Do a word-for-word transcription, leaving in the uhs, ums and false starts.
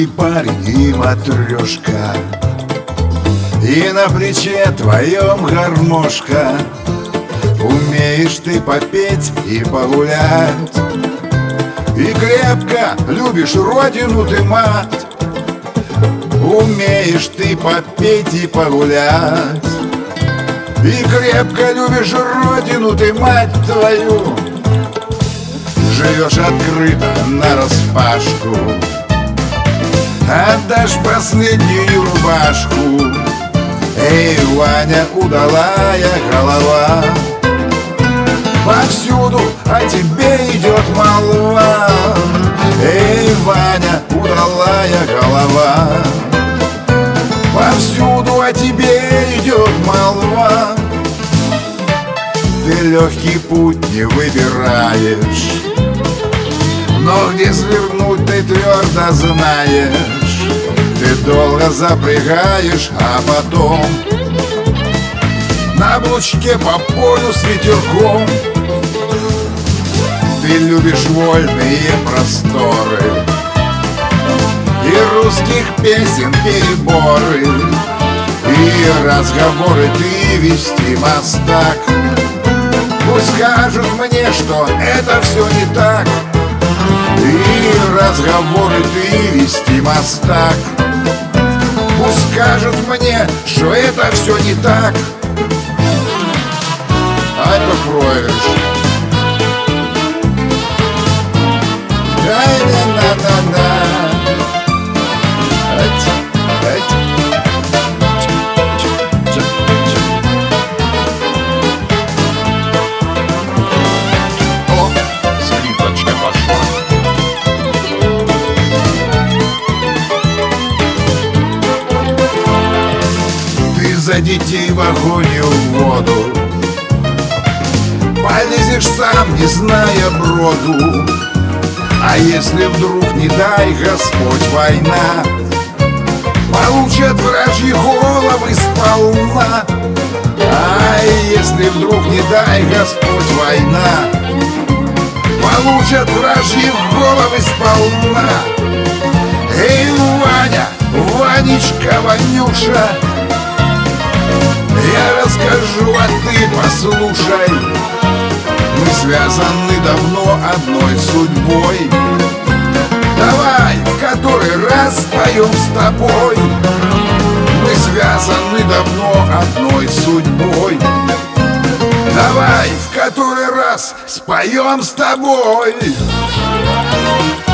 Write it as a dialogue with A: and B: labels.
A: Русский парень и матрешка, и на плече твоем гармошка. Умеешь ты попеть и погулять, и крепко любишь родину ты, мать. Умеешь ты попеть и погулять, и крепко любишь родину ты, мать твою. Живешь открыто нараспашку, отдашь последнюю рубашку. Эй, Ваня, удалая голова, повсюду о тебе идет молва. Эй, Ваня, удалая голова, повсюду о тебе идет молва. Ты легкий путь не выбираешь, но где свернуть ты твердо знаешь. Ты долго запрягаешь, а потом на облучке по полю с ветерком. Ты любишь вольные просторы и русских песен переборы, и разговоры ты вести мастак. Пусть скажут мне, что это все не так, и разговоры ты вести мастак. Пусть скажут мне, что это все не так. Ай, попробуешь. Ай, на-на-на-на. Ать, ать. О, скрипочка пошла. За детей в огонь и в воду полезешь сам, не зная броду. А если вдруг, не дай Господь, война, получат вражьи головы сполна. А если вдруг, не дай Господь, война, получат вражьи головы сполна. Эй, Ваня, Ванечка, Ванюша, я расскажу, а ты послушай. Мы связаны давно одной судьбой. Давай в который раз споем с тобой. Мы связаны давно одной судьбой. Давай в который раз споем с тобой.